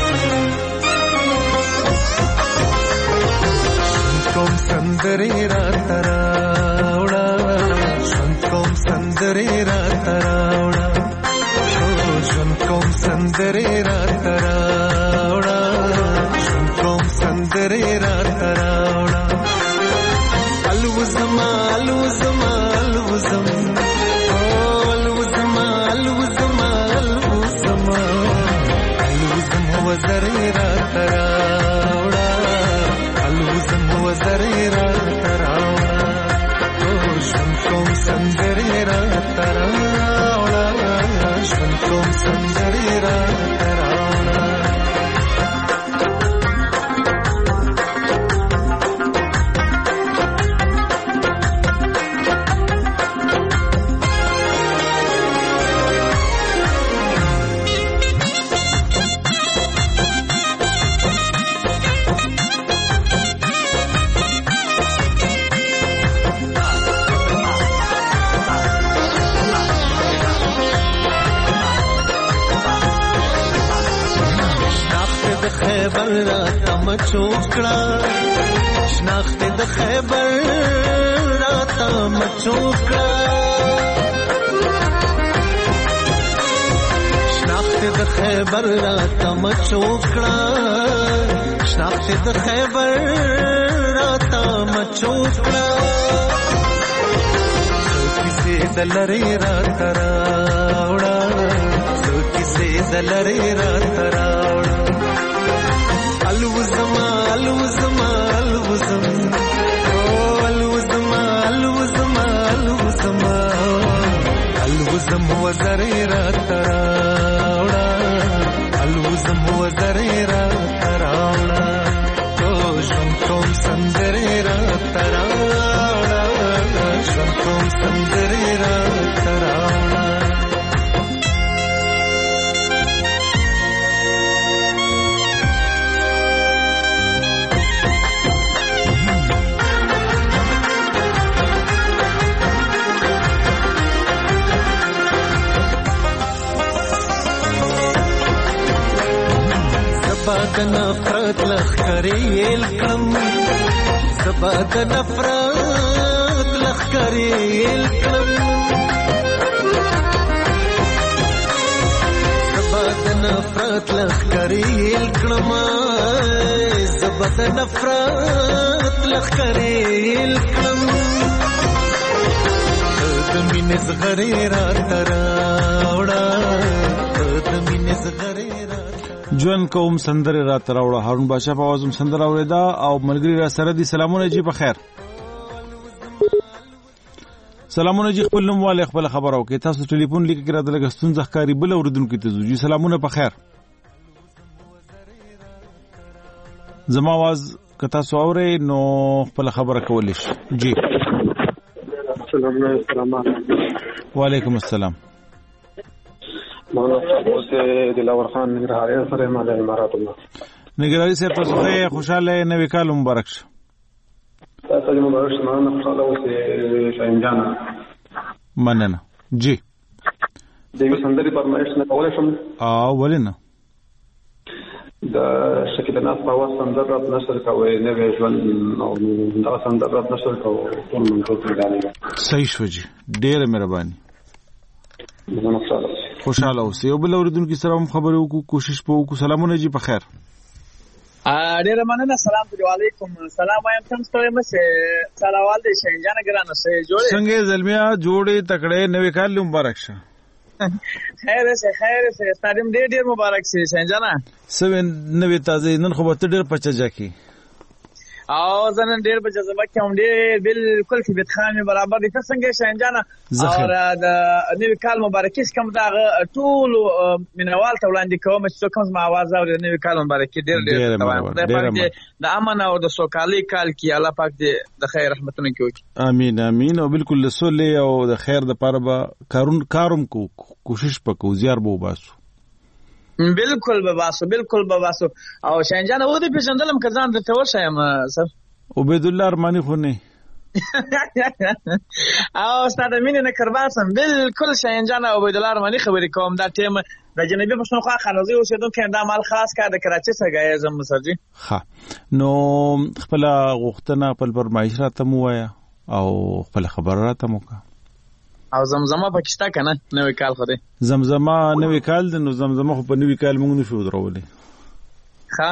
S5: کوم سندرې را تراوړه ژوند کوم سندرې را تراوړه ژوند کوم سندرې را تراوړه ژوند کوم سندرې را تراوړه الوزما الوزما الوزما وزرې را تراوړه الوزم وزرې را تراوړه ژوند کوم سندرې را تراوړه ژوند کوم سندرې را تراوړه. خیبر راته مچوکړه شناخت د خیبر راته مچوکړه شناخت د خیبر راته مچوکړه شناخت د خیبر راته مچوکړه کیسې د لری راته راوړه کیسې د لری راته راوړه الوزما الوزما الوزم الوزما الوزما الوزما الوزم وزرې را تراوړه الوزم وزرې را تراوړه ژوند کوم سندرې را تراوړه ژوند کوم سندرې را تراوړه. زبا د نفرت لخکرې الکم زبا د نفرت لخکرې الکم زبا د نفرت لخکرې الکم زبا د نفرت لخکرې الکم د مینې زغرې را تراوړه د مینې زغرې را
S1: ژوند کوم سندره را تراوړه. هارون بادشاہ په आवाज سندره اوریدا او ملګری را سره دي. سلامونه جی په خیر. سلامونه جی خپل نوم والے خپل خبر او کې تاسو ټلیفون لیک کړه د لګستون ځخکاری بل اوردونکو ته زوجي. سلامونه په خیر. زما आवाज کتا سو اوري نو خپل خبره کولې شي. جی
S14: السلام علیکم.
S1: وعلیکم السلام.
S14: مولانا اوسه دلاور خان نګرهاري سره مال امارات الله.
S1: نګرهاري سره تاسو ته خوشاله نوې کال مبارک شه.
S14: تاسو ته مبارک شه. مولانا خوشاله اوسه شاینجان.
S1: مننه. جی
S14: دیو سندري پرمایش نه کولای شم.
S1: ولنه
S14: د شکلنا په واس سندرات نشر کوي نه ژوند او دا سندرات نشر کوي ټول منځو کې دالي.
S1: صحیح شو جی. ډېر مهرباني. خوشاله اوسئ. یو بل اوریدونکو سره هم خبرې وکړو، کوشش به وکړو. سلامونه جی په خیر.
S15: ډېر مننه. سلام علیکم. سلام وایم تم ستړي مشه. سلام دې شینجان ګرانه سه جوړې
S1: څنګه زلمیا جوړې تکړه نوې کال مبارک شه.
S15: خیر سه ستادم ډېر مبارک شه شینجانا.
S1: سوي نوې تازه نن خو به ډېر پچا کی
S15: او زنن ډېر په جذبه کې هم ډېر بالکل طبیعت خان برابر دي. څنګه شینجانا او د نوې کال مبارکي کوم دا ټول مینوال ته وړاندې کوم چې کوم ما आवाज اوري نوې کال مبارکي ډېر د امن او د سوکالي کال کې الله پاک دې د خیر رحمتونه کوي.
S1: امين امين. او بالکل لسولې او د خیر د پاره به کاروم کوشش وکړو زیار به وباسو.
S15: بالکل بباسو او شینجان او دې پیژندلم کزان د تور شایم سر
S1: عبید الله ارمانی خو نه
S15: او استاد امین نه کرباسم. بالکل شینجان او عبید الله ارمانی خبرې کوم. دا ټیم د جنوبي پښتونخوا خانوزي اوسیدونکو دا مال خاص کار د کراچي څخه زم مسرجي.
S1: ها نو خپل غوښتنه خپل فرمایش راته مو وایا او خپل خبر راته مو کا.
S15: او زمزمه پاکستان کنه نوې کال خو دې
S1: زمزمه نوې کال د نو زمزمه خو په نوې کال موږ نشو درولې.
S15: ها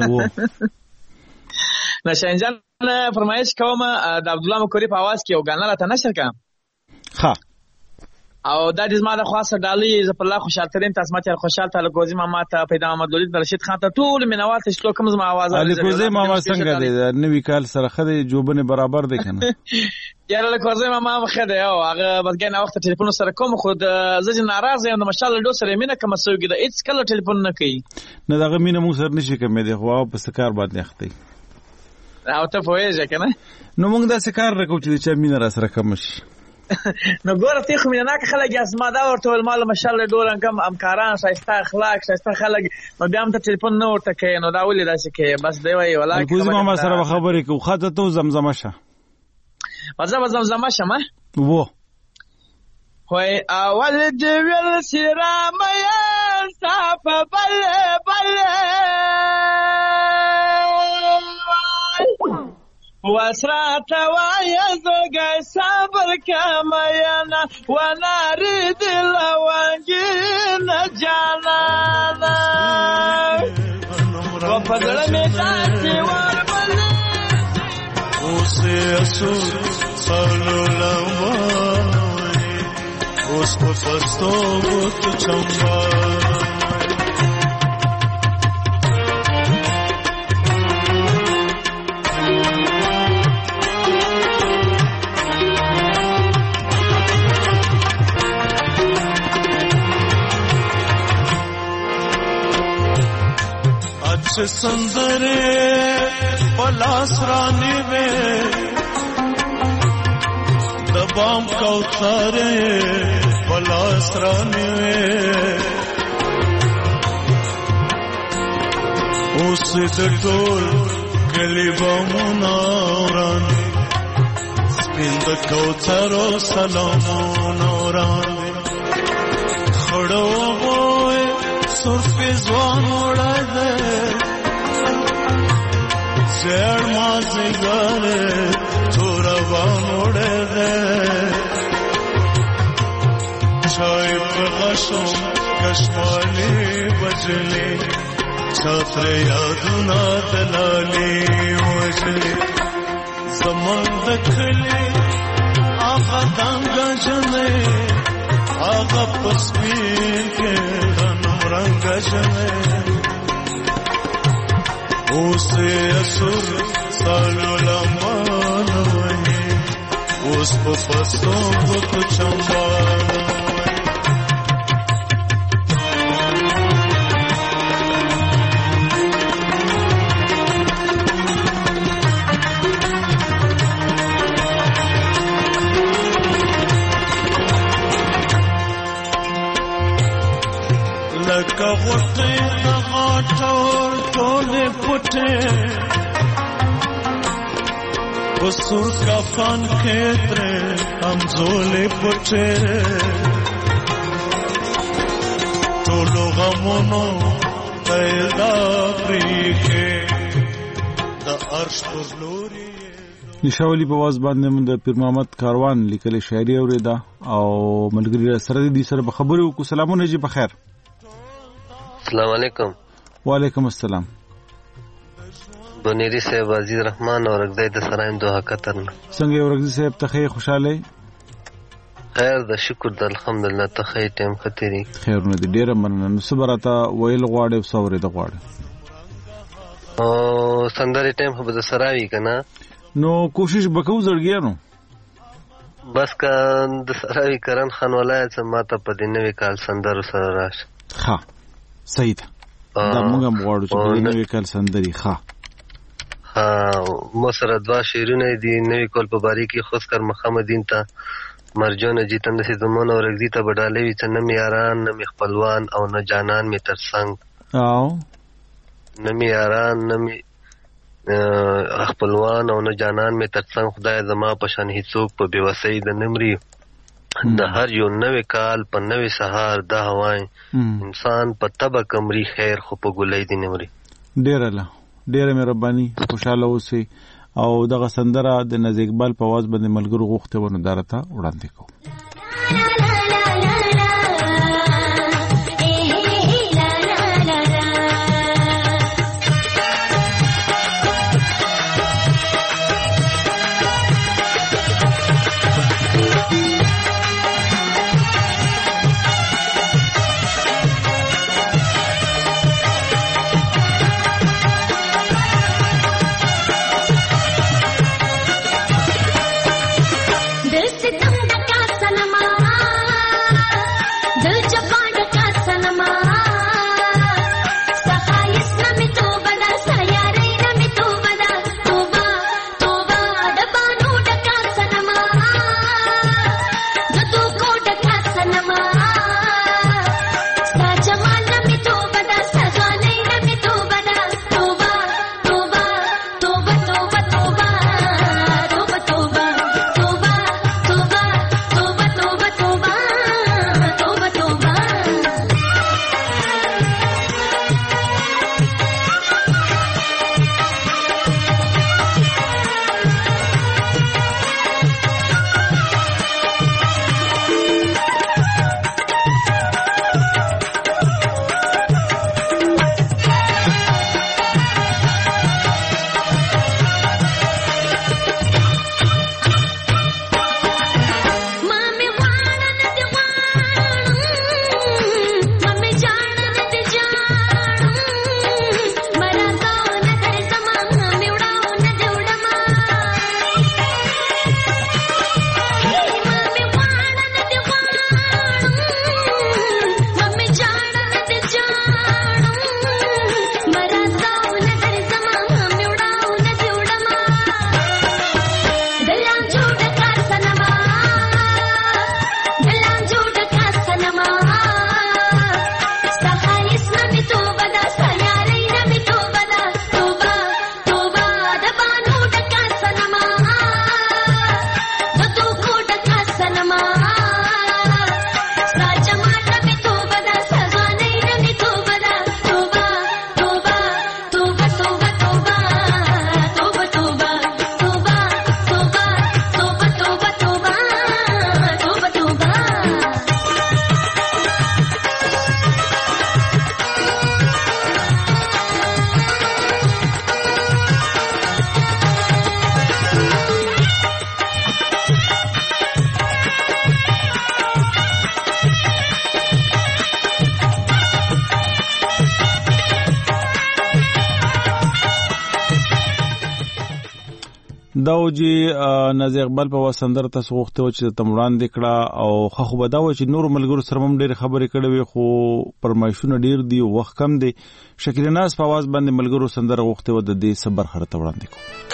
S15: نشانجان فرمایش کوم د عبد الله مکوری په आवाज کې یو غاڼه راته نشر کا.
S1: ها
S15: او دا د زما د خاصه ډالۍ ز په الله خوشاله ترين تاسو ماته خوشاله تعالی کوزي ماما ته پیدا محمد ولید رشید خان ته ټول مینوال ته شلو کوم زما आवाज
S1: علي کوزي ماما څنګه دی نوې کال سره خدي جوبنه برابر دی کنه.
S15: یاره کوزي ماما خدي او هغه بلګنه وخت ټلیفون سره کوم خود زج ناراضه یم ماشاءالله ډو سره مینه کوم سوګي د هیڅ کله ټلیفون نه کوي.
S1: نه دغه مینه مو سره نشي کوم دی خو په سکار باندې اخته
S15: او ته فویږه کنه.
S1: نو موږ دا سکار راکو چې مینه را سره کوم شي.
S15: نو ګوره ته خو مینه نه خلک اسما دا ورته ول مال ماشاءالله ډورن کم امکاران شایسته اخلاق شایسته خلک نو بیا هم ته ټلیفون نه ورته کوي. نو دا ولې داسې کوي بس دی وای ولا
S1: کوزي ماما سره خبرې کو خاطر ته زمزمه شه
S15: زمزمه شمه
S1: وو
S15: وای اول دی ویل سیرامه صاف بل وسرات وای زوګه صبر کماینا وناری دل وانګین جانانا و پدړ می تاسو ور بل
S16: اوسه اسو سلولما اوس په پستو بوت چمبا سندره پلاس رانی میں دبام کوثرے پلاس رانی میں اس دټول کلی بمونوران سپیند کوثرو سلامونوران خړو وای سرف ځوان وړاندې زیر مازیگاره تو روان اوڑه چای پغشم کشمالی بجلی چاتر یادونا دلالی وجلی زمان دکلی آقا دانگا جنے آقا پسپین کے غنم رنگا جنے اوسه اسر سالو لمان وهي اوس په پسو کو چمبان لکه غوټه د غاټور ټوله پټه وسور کفن کې تر همزولې پټه ټولو غمونو پیدا پریکه د عرش پر لوري
S1: نشاولی په واز باندې من د پیر محمد کاروان لیکل شاعري اوریدا او ملګری سره دې سره به خبرو کو. سلامونه جی په خیر.
S17: السلام علیکم.
S1: وعلیکم السلام.
S17: بنيري صاحب عزیز رحمان اور اگدای د سرایم دوه کتن
S1: څنګه ورګزي صاحب ته خوشاله
S17: خیر د شکر د الحمدلله ته ټیم خطري
S1: خیر نو دې ډیره مننه. نو صبرته ویل غواړې څورې د غواړې
S17: او سندري ټیم خو د سراوي کنه
S1: نو کوشش وکاو زړګیانو
S17: بس کا د سراوي کرن خان ولایت ماته په دینوي کال سندرو سره راش.
S1: ها صحیح ده دا موږ غواړو چې په دینوي کال سندري ها
S17: مو سره دوا شیرونه دي نوې کول په باری کې خوشکر محمدین ته مرجون جیتن د زمون او رغزی ته بدالې وي چې نم یاران نم خپلوان او نه جانان می ترڅنګ
S1: او
S17: نم یاران نم خپلوان او نه جانان می ترڅنګ خدای زما په شان هیڅوک په بیوسۍ د نمرې د هر یو نوې کال په نوې سهار د هوای انسان په تبه کمري خیر خو په ګلې دي نمرې
S1: ډیره مهرباني خوشاله اوسئ او دغه سندره د ناز اقبال په आवाज باندې ملګرو غوښته ونه دارته وړاندې کوم.
S18: दिल से तुम का सनम
S1: دا چې نازي اقبال په وسندر تاسو غوښته و چې تمران دکړه او خو به دا و چې نور ملګرو سره هم ډېر خبرې کړې وي خو پرمایشونه ډېر دي او وخت کم دی. شکیل ناز په आवाज باندې ملګرو سندره غوښته و د دې صبر خرته وړاندې کو.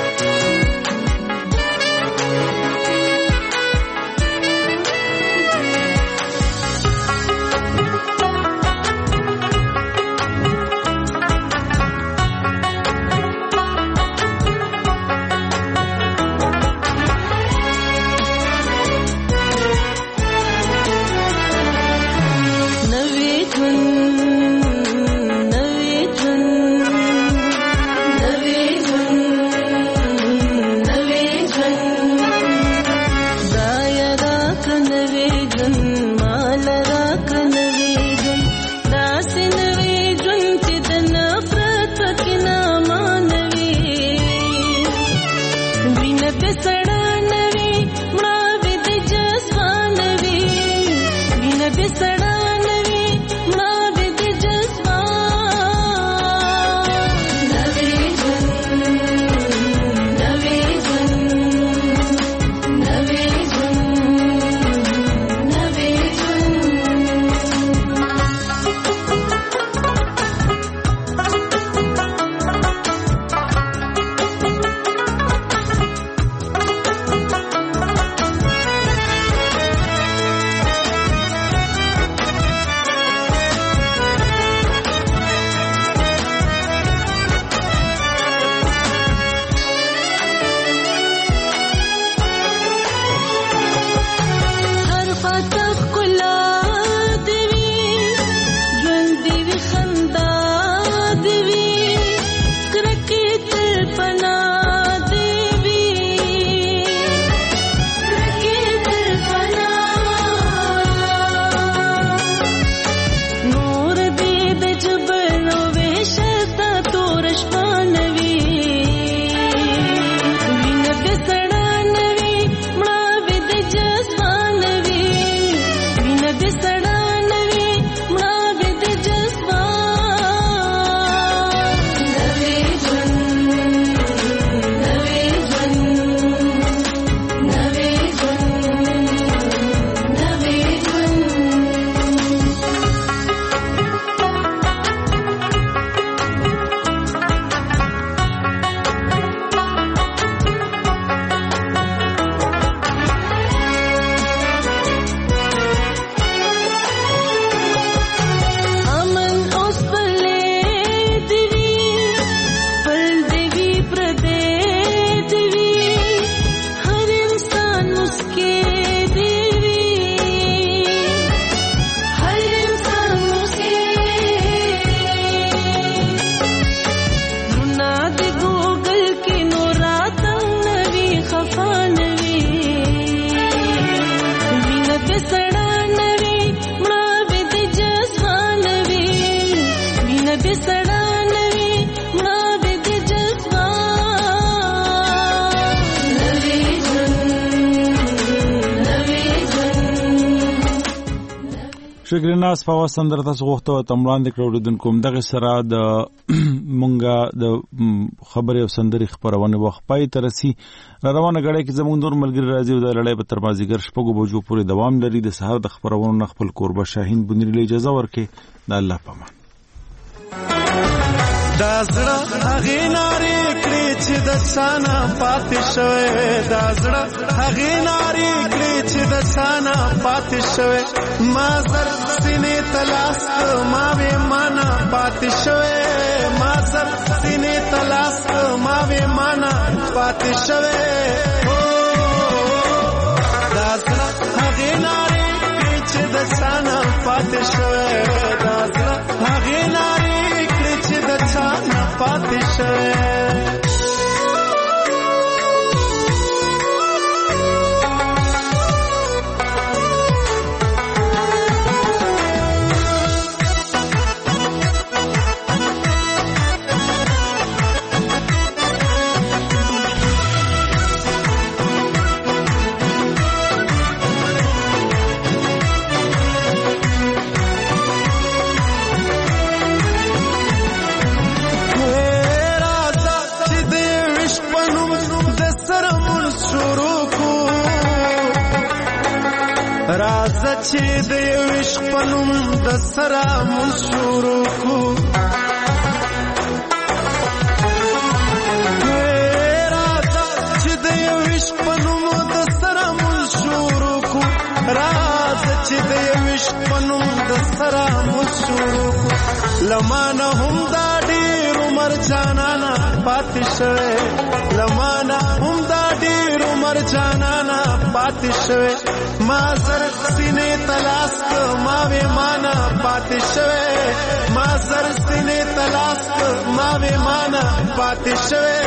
S1: شکریناس په وسندر تاسو غوښته تمران د کړو دن کوم دغه سره د مونږه د خبرې او سندري خبرونه وخت پای ترسي روانه غړې کې زموږ نور ملګری راځي د لړۍ په ترمازیګر شپږو بجو پورې دوام لري. د سهار د خبرونو خپل قربا شاهین بنری له اجازه ورکې د الله پامان.
S16: دا زړه هغه ناري کړې چې د سانا پاتې شوه، دا زړه هغه ناري کړې چې د سانا پاتې شوه، ما زر سینې تلاس ما وې معنا پاتې شوه، ما زر سینې تلاس ما وې معنا پاتې شوه. دا زړه هغه ناري کړې چې د سانا پاتې شوه، دا زړه هغه ناري د څانا پاتې شوه. عشق پنوم د سره مون شروع کو راځه چې د عشق پنوم د سره مون شروع کو راځه چې د عشق پنوم د سره مون شروع کو راځه چې د عشق پنوم د سره مون شروع کو لمانه هم دا ډېر عمر جانانا پاتې شوی لمانه هم دا ډېر عمر جانانا پاتې شوی ما زر سینې تلاس ما وې مانا پاتې شوی ما زر سینې تلاس ما وې مانا پاتې شوی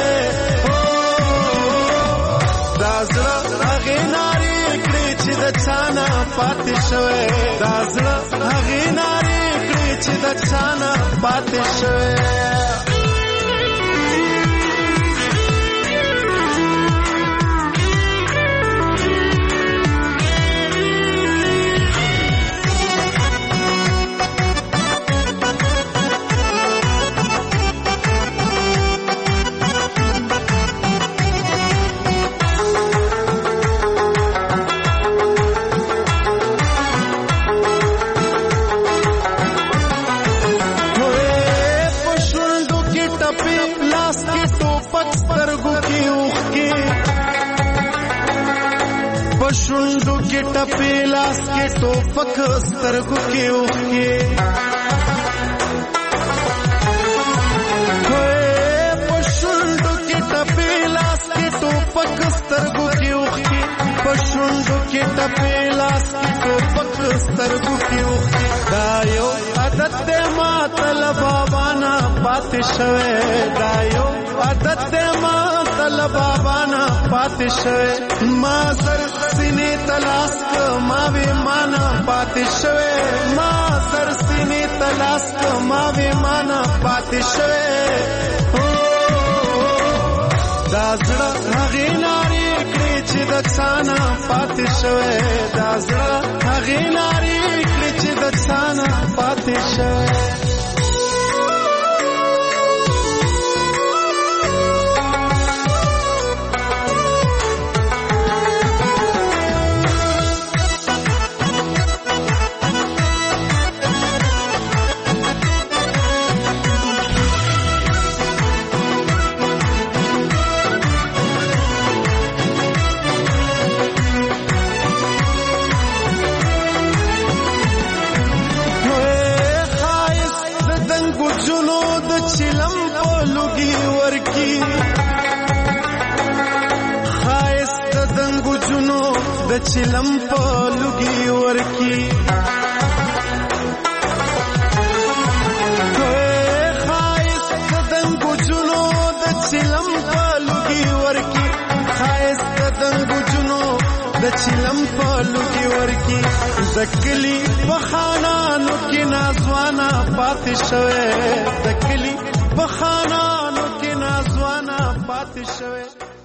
S16: دا زړه هغې نارې کړې چې د چانا پاتې شوی دا زړه هغې نارې کړې چې د چانا پاتې شوی شونډو کې ټپې لاس کې ټوپک سترګو کې اوښکې په شونډو کې ټپې لاس کې ټوپک سترګو کې اوښکې په شونډو کې ټپې لاس کې ټوپک سترګو کې اوښکې دا یو عادت دی ماته له بابا نه پاتې شوی دا یو عادت دی ماته له بابا نه پاتې شوی ما سر سینې تلاس ما وې مانا پاتې شوی ما سر سینې تلاس ما وې مانا پاتې شوی دا زړه هغې نارې کړې چې د څانا پاتې شوی دا زړه هغې نارې کړې چې د څانا پاتې شوی د چلم په لوګي ورکی خایس د دنګو جنو د چلم په لوګي ورکی خایس د دنګو جنو د چلم په لوګي ورکی دکلی په خانانو کې نازوانا پاتې شوی دکلی په خانانو کې نازوانا پاتې شوی